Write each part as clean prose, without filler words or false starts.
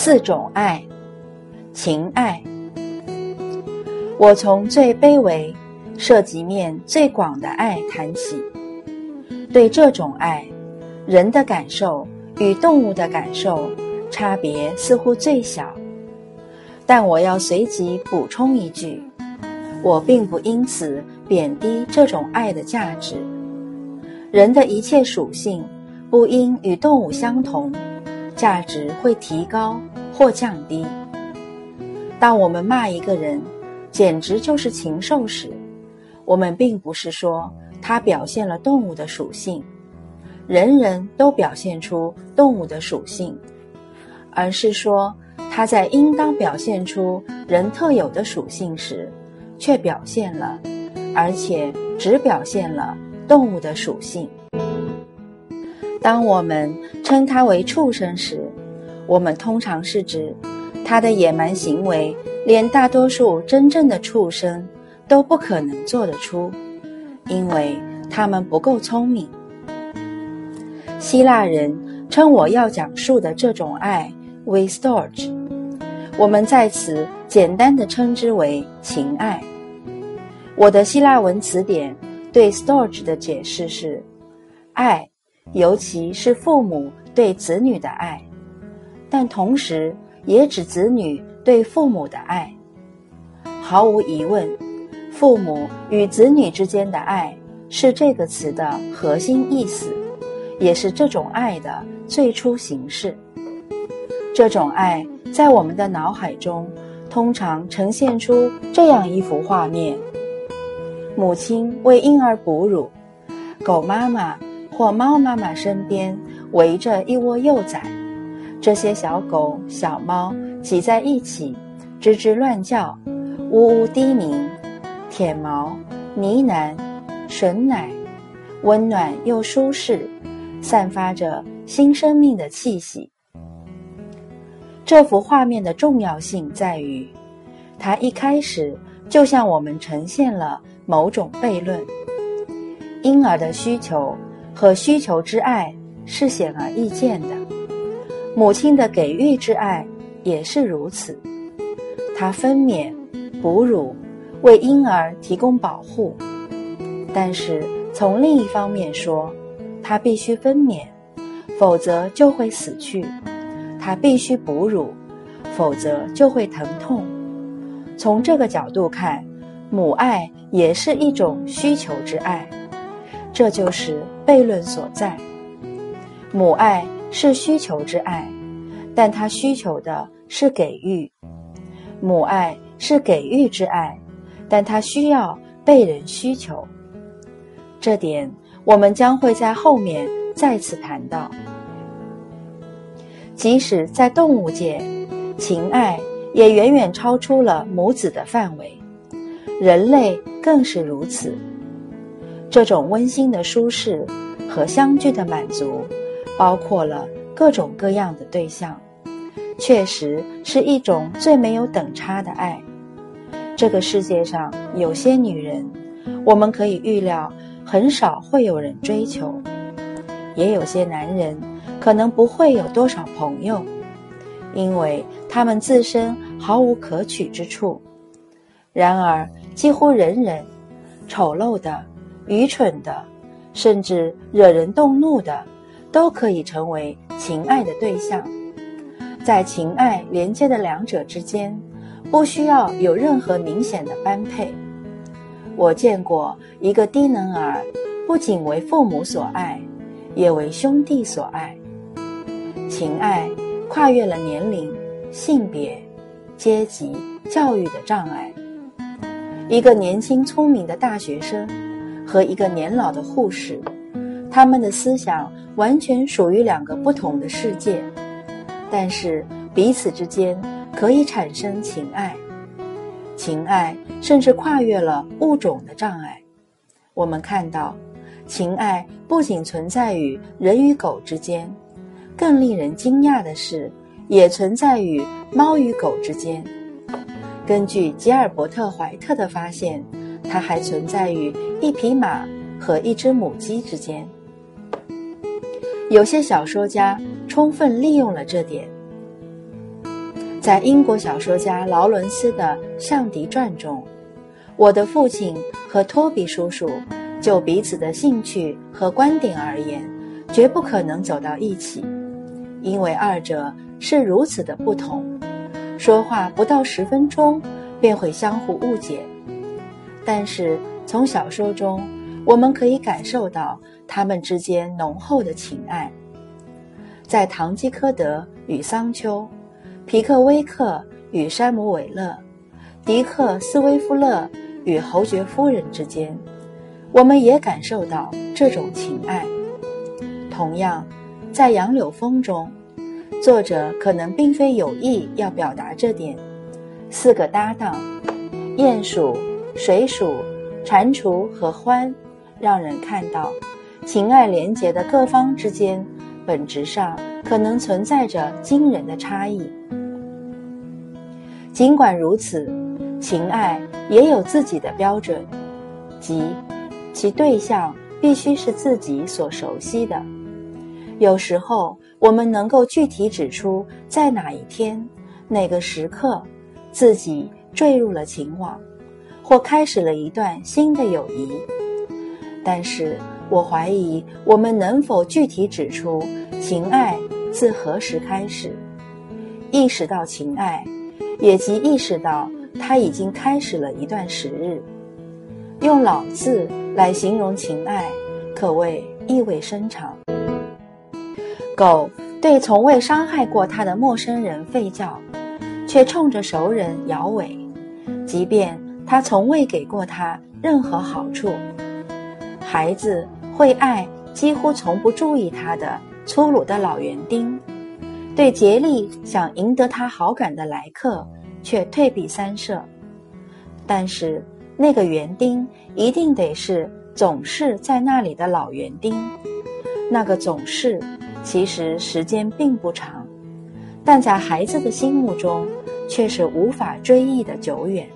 4种爱。情爱。我从最卑微、涉及面最广的爱谈起。对这种爱，人的感受与动物的感受差别似乎最小。但我要随即补充一句，我并不因此贬低这种爱的价值。人的一切属性不因与动物相同，价值会提高或降低。当我们骂一个人简直就是禽兽时，我们并不是说他表现了动物的属性，人人都表现出动物的属性，而是说他在应当表现出人特有的属性时，却表现了，而且只表现了动物的属性。当我们称他为畜生时，我们通常是指他的野蛮行为连大多数真正的畜生都不可能做得出，因为他们不够聪明。希腊人称我要讲述的这种爱为 storge， 我们在此简单地称之为情爱。我的希腊文词典对 storge 的解释是：爱，尤其是父母对子女的爱，但同时也指子女对父母的爱。毫无疑问，父母与子女之间的爱是这个词的核心意思，也是这种爱的最初形式。这种爱在我们的脑海中通常呈现出这样一幅画面：母亲为婴儿哺乳，狗妈妈或猫妈妈身边围着一窝幼崽，这些小狗小猫挤在一起，吱吱乱叫，呜呜低鸣，舔毛，呢喃，吮奶，温暖又舒适，散发着新生命的气息。这幅画面的重要性在于，它一开始就向我们呈现了某种悖论。婴儿的需求和需求之爱是显而易见的，母亲的给予之爱也是如此。她分娩、哺乳，为婴儿提供保护，但是从另一方面说，她必须分娩，否则就会死去；她必须哺乳，否则就会疼痛。从这个角度看，母爱也是一种需求之爱，这就是悖论所在。母爱是需求之爱，但它需求的是给予；母爱是给予之爱，但它需要被人需求。这点我们将会在后面再次谈到。即使在动物界，情爱也远远超出了母子的范围，人类更是如此。这种温馨的舒适和相聚的满足，包括了各种各样的对象，确实是一种最没有等差的爱。这个世界上有些女人，我们可以预料很少会有人追求，也有些男人可能不会有多少朋友，因为他们自身毫无可取之处。然而几乎人人，丑陋的、愚蠢的，甚至惹人动怒的，都可以成为情爱的对象。在情爱连接的两者之间，不需要有任何明显的般配。我见过一个低能儿，不仅为父母所爱，也为兄弟所爱。情爱跨越了年龄、性别、阶级、教育的障碍。一个年轻聪明的大学生和一个年老的护士，他们的思想完全属于两个不同的世界，但是彼此之间可以产生情爱。情爱甚至跨越了物种的障碍。我们看到，情爱不仅存在于人与狗之间，更令人惊讶的是，也存在于猫与狗之间。根据吉尔伯特·怀特的发现，它还存在于一匹马和一只母鸡之间。有些小说家充分利用了这点。 在英国小说家劳伦斯的《象迪传》中，我的父亲和托比叔叔就彼此的兴趣和观点而言，绝不可能走到一起，因为二者是如此的不同，说话不到10分钟便会相互误解。但是从小说中，我们可以感受到他们之间浓厚的情爱。在堂吉诃德与桑丘，皮克威克与山姆韦勒，迪克斯威夫勒与侯爵夫人之间，我们也感受到这种情爱。同样，在杨柳风中，作者可能并非有意要表达这点。4个搭档，鼹鼠、水鼠、蟾蜍和獾，让人看到情爱连结的各方之间本质上可能存在着惊人的差异。尽管如此，情爱也有自己的标准，即其对象必须是自己所熟悉的。有时候我们能够具体指出在哪一天、哪个时刻自己坠入了情网，或开始了一段新的友谊。但是我怀疑我们能否具体指出情爱自何时开始，意识到情爱，也即意识到它已经开始了一段时日。用老字来形容情爱，可谓意味深长。狗对从未伤害过它的陌生人吠叫，却冲着熟人摇尾，即便它从未给过它任何好处。孩子会爱几乎从不注意他的粗鲁的老园丁，对竭力想赢得他好感的来客却退避三舍。但是那个园丁一定得是总是在那里的老园丁，那个总是其实时间并不长，但在孩子的心目中却是无法追忆的久远。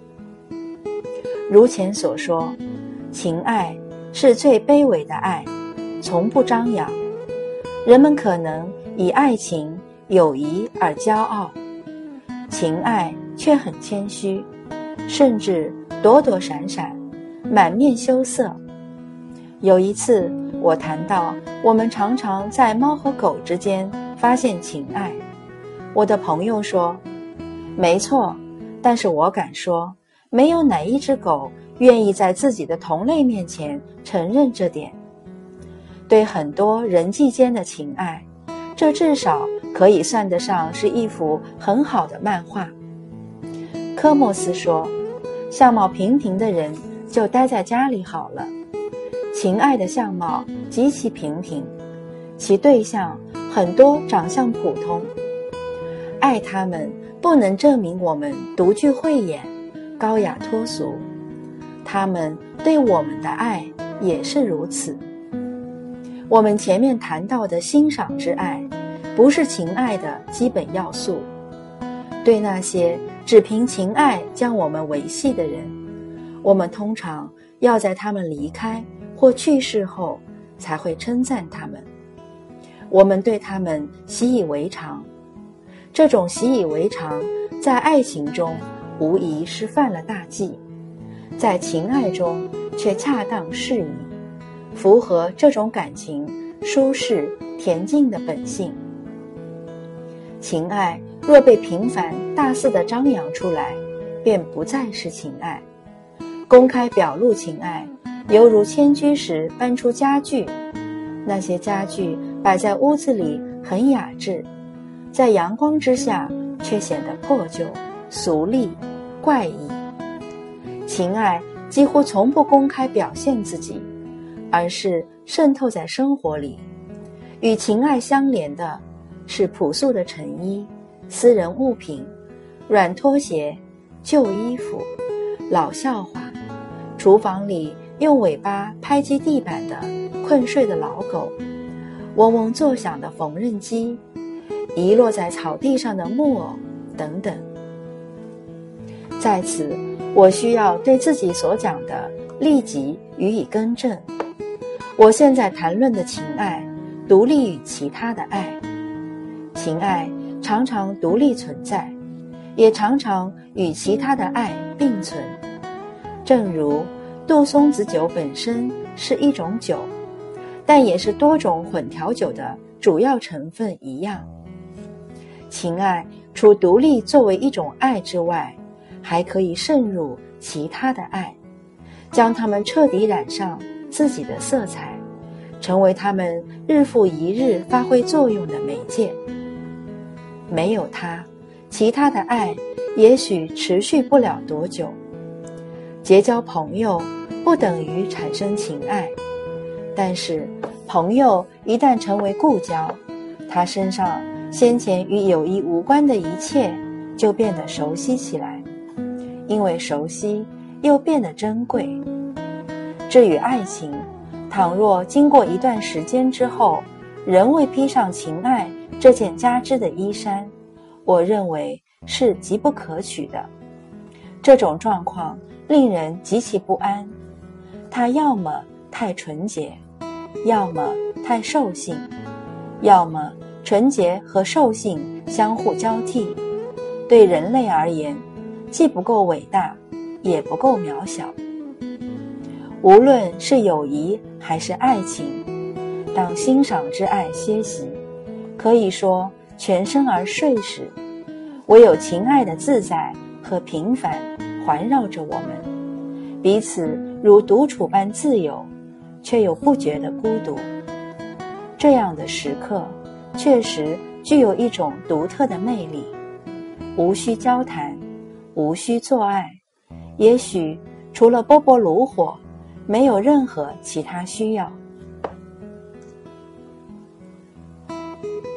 如前所说，情爱是最卑微的爱，从不张扬。人们可能以爱情、友谊而骄傲，情爱却很谦虚，甚至躲躲闪闪，满面羞涩。有一次我谈到我们常常在猫和狗之间发现情爱，我的朋友说，没错，但是我敢说，没有哪一只狗愿意在自己的同类面前承认这点。对很多人际间的情爱，这至少可以算得上是一幅很好的漫画。科莫斯说，相貌平平的人就待在家里好了。情爱的相貌极其平平，其对象很多长相普通。爱他们不能证明我们独具慧眼、高雅脱俗，他们对我们的爱也是如此。我们前面谈到的欣赏之爱，不是情爱的基本要素。对那些只凭情爱将我们维系的人，我们通常要在他们离开或去世后才会称赞他们。我们对他们习以为常，这种习以为常在爱情中无疑是犯了大忌，在情爱中却恰当适宜，符合这种感情舒适恬静的本性。情爱若被频繁大肆地张扬出来，便不再是情爱。公开表露情爱，犹如迁居时搬出家具，那些家具摆在屋子里很雅致，在阳光之下却显得破旧、俗丽、怪异。情爱几乎从不公开表现自己，而是渗透在生活里。与情爱相连的是朴素的陈衣、私人物品、软拖鞋、旧衣服、老笑话，厨房里用尾巴拍击地板的困睡的老狗，嗡嗡作响的缝纫机，遗落在草地上的木偶等等。在此，我需要对自己所讲的立即予以更正。我现在谈论的情爱，独立于其他的爱。情爱常常独立存在， 也常常与其他的爱并存。正如杜松子酒本身是一种酒，但也是多种混调酒的主要成分一样。情爱除独立作为一种爱之外，还可以渗入其他的爱，将它们彻底染上自己的色彩，成为它们日复一日发挥作用的媒介。没有它，其他的爱也许持续不了多久。结交朋友不等于产生情爱，但是朋友一旦成为故交，他身上先前与友谊无关的一切就变得熟悉起来，因为熟悉又变得珍贵。至于爱情，倘若经过一段时间之后，仍未披上情爱这件加织的衣衫，我认为是极不可取的。这种状况令人极其不安，它要么太纯洁，要么太兽性，要么纯洁和兽性相互交替，对人类而言，既不够伟大，也不够渺小。无论是友谊还是爱情，当欣赏之爱歇息，可以说全身而睡时，唯有情爱的自在和平凡环绕着我们，彼此如独处般自由，却又不觉得孤独。这样的时刻确实具有一种独特的魅力，无需交谈，无需做爱，也许除了波波炉火，没有任何其他需要。